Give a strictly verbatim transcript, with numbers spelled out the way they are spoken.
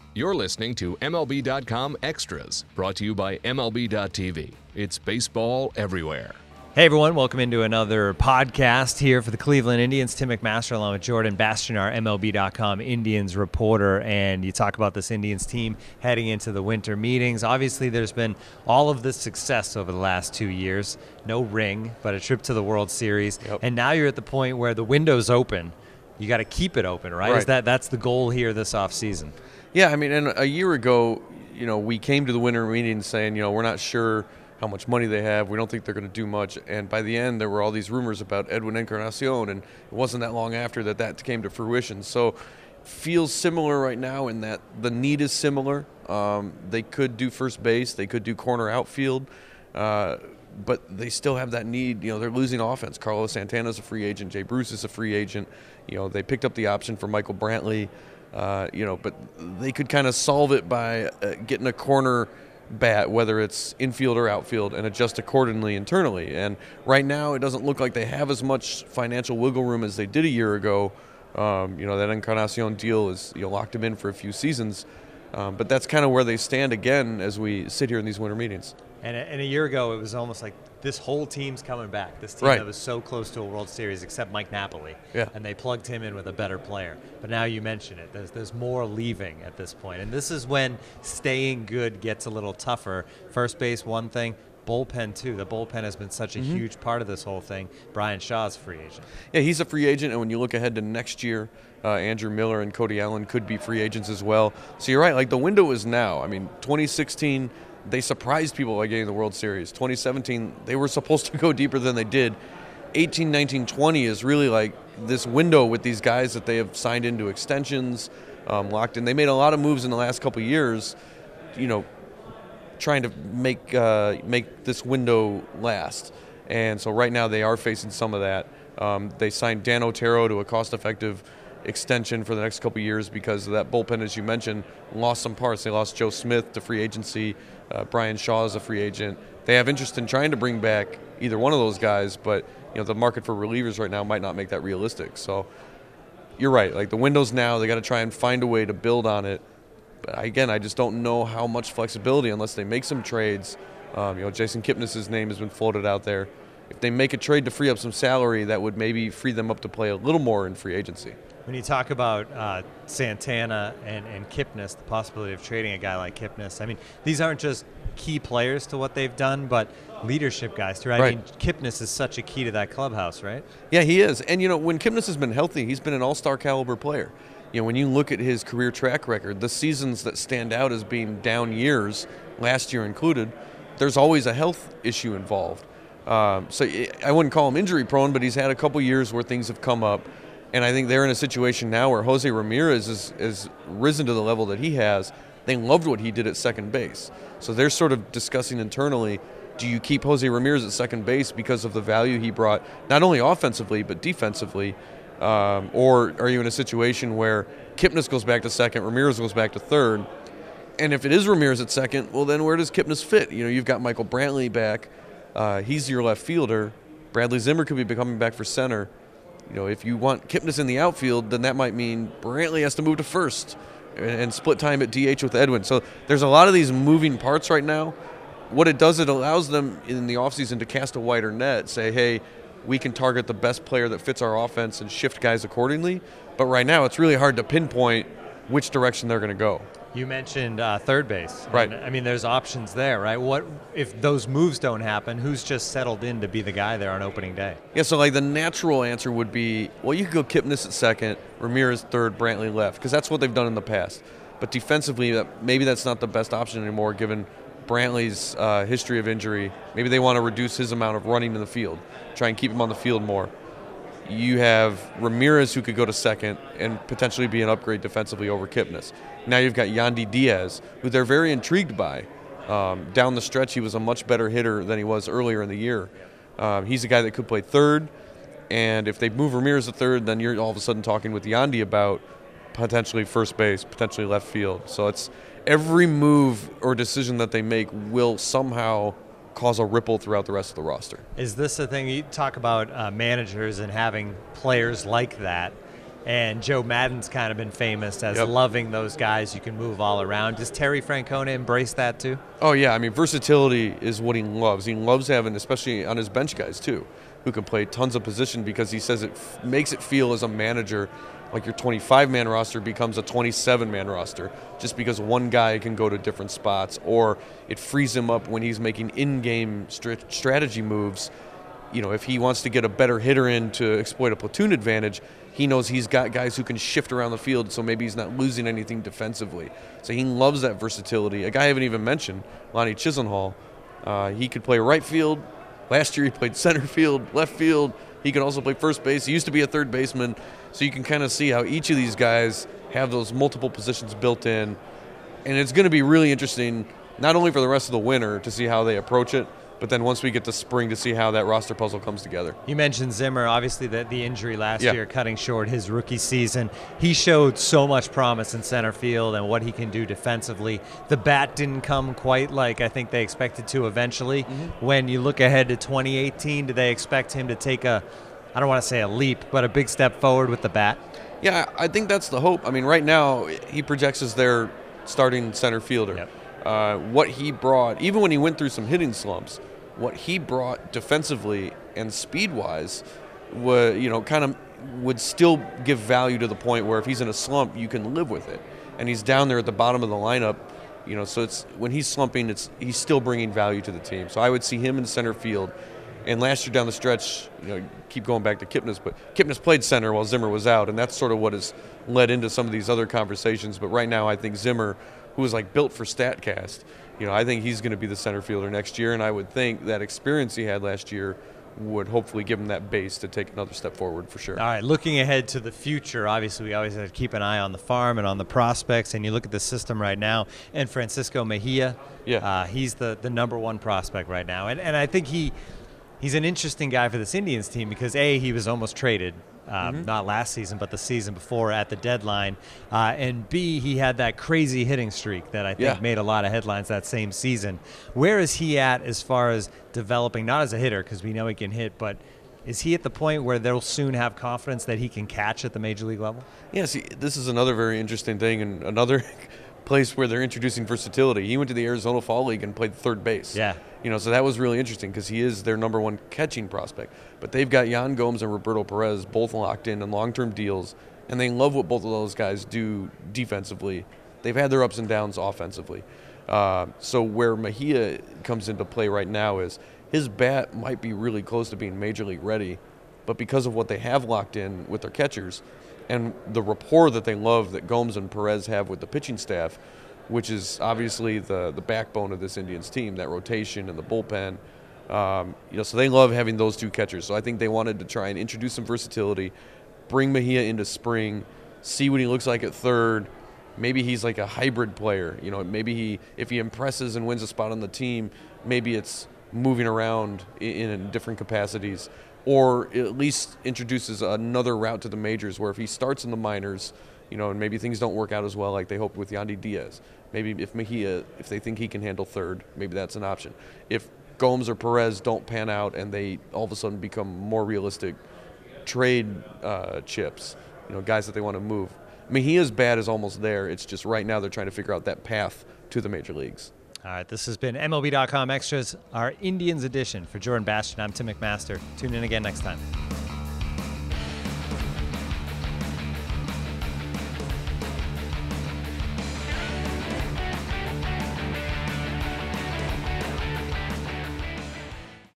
You're listening to M L B dot com Extras, brought to you by M L B dot T V. It's baseball everywhere. Hey everyone, welcome into another podcast here for the Cleveland Indians. Tim McMaster along with Jordan Bastian, M L B dot com Indians reporter, and you talk about this Indians team heading into the winter meetings. Obviously, there's been all of this success over the last two years. No ring, but a trip to the World Series. Yep. And now you're at the point where the window's open. You got to keep it open, right? right? Is that that's the goal here this offseason? Yeah, I mean, and a year ago, you know, we came to the winter meeting saying, you know, we're not sure how much money they have. We don't think they're going to do much. And by the end, there were all these rumors about Edwin Encarnacion, and it wasn't that long after that that came to fruition. So feels similar right now in that the need is similar. Um, they could do first base. They could do corner outfield. Uh, but they still have that need. You know, they're losing offense. Carlos Santana's a free agent. Jay Bruce is a free agent. You know, they picked up the option for Michael Brantley. Uh, you know, but they could kind of solve it by uh, getting a corner bat, whether it's infield or outfield, and adjust accordingly internally. And right now, it doesn't look like they have as much financial wiggle room as they did a year ago. Um, you know, that Encarnacion deal is, you know, locked them in for a few seasons. Um, but that's kind of where they stand again as we sit here in these winter meetings. And a, and a year ago, it was almost like this whole team's coming back. This team right. that was so close to a World Series, except Mike Napoli. Yeah. And they plugged him in with a better player. But now you mention it. There's, there's more leaving at this point. And this is when staying good gets a little tougher. First base, one thing. Bullpen, too. The bullpen has been such a mm-hmm. huge part of this whole thing. Brian Shaw's a free agent. Yeah, he's a free agent. And when you look ahead to next year, uh, Andrew Miller and Cody Allen could be free agents as well. So you're right. Like, the window is now. I mean, twenty sixteen – they surprised people by getting the World Series. twenty seventeen, they were supposed to go deeper than they did. eighteen, nineteen, twenty is really like this window with these guys that they have signed into extensions, um, locked in. They made a lot of moves in the last couple of years, you know, trying to make uh, make this window last. And so right now they are facing some of that. Um, they signed Dan Otero to a cost-effective extension for the next couple of years because of that bullpen, as you mentioned, lost some parts. They lost Joe Smith to free agency. Uh, Brian Shaw is a free agent. They have interest in trying to bring back either one of those guys, but you know the market for relievers right now might not make that realistic. So you're right. Like the window's now, they got to try and find a way to build on it. But again, I just don't know how much flexibility unless they make some trades. Um, you know, Jason Kipnis' name has been floated out there. If they make a trade to free up some salary, that would maybe free them up to play a little more in free agency. When you talk about uh, Santana and, and Kipnis, the possibility of trading a guy like Kipnis, I mean, these aren't just key players to what they've done, but leadership guys, too. Right? I mean, Kipnis is such a key to that clubhouse, right? Yeah, he is. And, you know, when Kipnis has been healthy, he's been an all-star caliber player. You know, when you look at his career track record, the seasons that stand out as being down years, last year included, there's always a health issue involved. Um, so I wouldn't call him injury prone, but he's had a couple years where things have come up. And I think they're in a situation now where Jose Ramirez is, is risen to the level that he has. They loved what he did at second base. So they're sort of discussing internally, do you keep Jose Ramirez at second base because of the value he brought, not only offensively but defensively? Um, or are you in a situation where Kipnis goes back to second, Ramirez goes back to third? And if it is Ramirez at second, well, then where does Kipnis fit? You know, you've got Michael Brantley back. Uh, he's your left fielder. Bradley Zimmer could be coming back for center. You know, if you want Kipnis in the outfield, then that might mean Brantley has to move to first and, and split time at D H with Edwin. So there's a lot of these moving parts right now. What it does, it allows them in the offseason to cast a wider net, say, hey, we can target the best player that fits our offense and shift guys accordingly. But right now, it's really hard to pinpoint which direction they're going to go. You mentioned uh, third base. Right. And, I mean, there's options there, right? What if those moves don't happen? Who's just settled in to be the guy there on opening day? Yeah, so like the natural answer would be, well, you could go Kipnis at second, Ramirez third, Brantley left, because that's what they've done in the past. But defensively, that, maybe that's not the best option anymore, given Brantley's uh, history of injury. Maybe they want to reduce his amount of running in the field, try and keep him on the field more. You have Ramirez who could go to second and potentially be an upgrade defensively over Kipnis. Now you've got Yandy Diaz, who they're very intrigued by. Um, down the stretch, he was a much better hitter than he was earlier in the year. Um, he's a guy that could play third, and if they move Ramirez to third, then you're all of a sudden talking with Yandy about potentially first base, potentially left field. So it's every move or decision that they make will somehow cause a ripple throughout the rest of the roster. Is this a thing you talk about uh, managers and having players like that? And Joe Madden's kind of been famous as Yep. loving those guys you can move all around. Does Terry Francona embrace that too? Oh, yeah. I mean, versatility is what he loves. He loves having, especially on his bench guys, too, who can play tons of position because he says it f- makes it feel as a manager like your twenty-five man roster becomes a twenty-seven man roster just because one guy can go to different spots, or it frees him up when he's making in-game str- strategy moves. You know, if he wants to get a better hitter in to exploit a platoon advantage, he knows he's got guys who can shift around the field, so maybe he's not losing anything defensively. So he loves that versatility. A guy I haven't even mentioned, Lonnie Chisenhall, uh, he could play right field. Last year he played center field, left field. He can also play first base. He used to be a third baseman. So you can kind of see how each of these guys have those multiple positions built in. And it's going to be really interesting, not only for the rest of the winter to see how they approach it, but then once we get to spring to see how that roster puzzle comes together. You mentioned Zimmer, obviously the, the injury last Yeah. year cutting short his rookie season. He showed so much promise in center field and what he can do defensively. The bat didn't come quite like I think they expected to eventually. Mm-hmm. When you look ahead to twenty eighteen, do they expect him to take a, I don't want to say a leap, but a big step forward with the bat? Yeah, I think that's the hope. I mean, right now he projects as their starting center fielder. Yep. Uh, what he brought, even when he went through some hitting slumps, what he brought defensively and speed-wise, was, you know, kind of would still give value to the point where if he's in a slump, you can live with it. And he's down there at the bottom of the lineup, you know. So it's when he's slumping, it's he's still bringing value to the team. So I would see him in center field. And last year down the stretch, you know, keep going back to Kipnis, but Kipnis played center while Zimmer was out, and that's sort of what has led into some of these other conversations. But right now, I think Zimmer, who was like built for StatCast, you know, I think he's going to be the center fielder next year, and I would think that experience he had last year would hopefully give him that base to take another step forward for sure. All right, looking ahead to the future, obviously we always have to keep an eye on the farm and on the prospects, and you look at the system right now, and Francisco Mejia, Yeah. uh, he's the, the number one prospect right now. And, and I think he he's an interesting guy for this Indians team because, A, he was almost traded. Um, mm-hmm. Not last season, but the season before at the deadline. Uh, and B, he had that crazy hitting streak that I think Yeah. made a lot of headlines that same season. Where is he at as far as developing, not as a hitter, because we know he can hit, but is he at the point where they'll soon have confidence that he can catch at the major league level? Yeah, see, this is another very interesting thing, and another place where they're introducing versatility. He went to the Arizona Fall League and played third base. Yeah. You know, so that was really interesting because he is their number one catching prospect. But they've got Yan Gomes and Roberto Perez both locked in on long-term deals, and they love what both of those guys do defensively. They've had their ups and downs offensively. Uh, so where Mejia comes into play right now is his bat might be really close to being major league ready, but because of what they have locked in with their catchers and the rapport that they love that Gomes and Perez have with the pitching staff, which is obviously the the backbone of this Indians team, that rotation and the bullpen. Um, you know, so they love having those two catchers. So I think they wanted to try and introduce some versatility, bring Mejia into spring, see what he looks like at third. Maybe he's like a hybrid player. You know, maybe he, if he impresses and wins a spot on the team, maybe it's moving around in, in different capacities, or at least introduces another route to the majors where if he starts in the minors, you know, and maybe things don't work out as well like they hoped with Yandy Diaz. Maybe if Mejia, if they think he can handle third, maybe that's an option. If Gomes or Perez don't pan out and they all of a sudden become more realistic trade uh, chips, you know, guys that they want to move. Mejia's bat is almost there. It's just right now they're trying to figure out that path to the major leagues. All right, this has been M L B dot com Extras, our Indians edition. For Jordan Bastian, I'm Tim McMaster. Tune in again next time.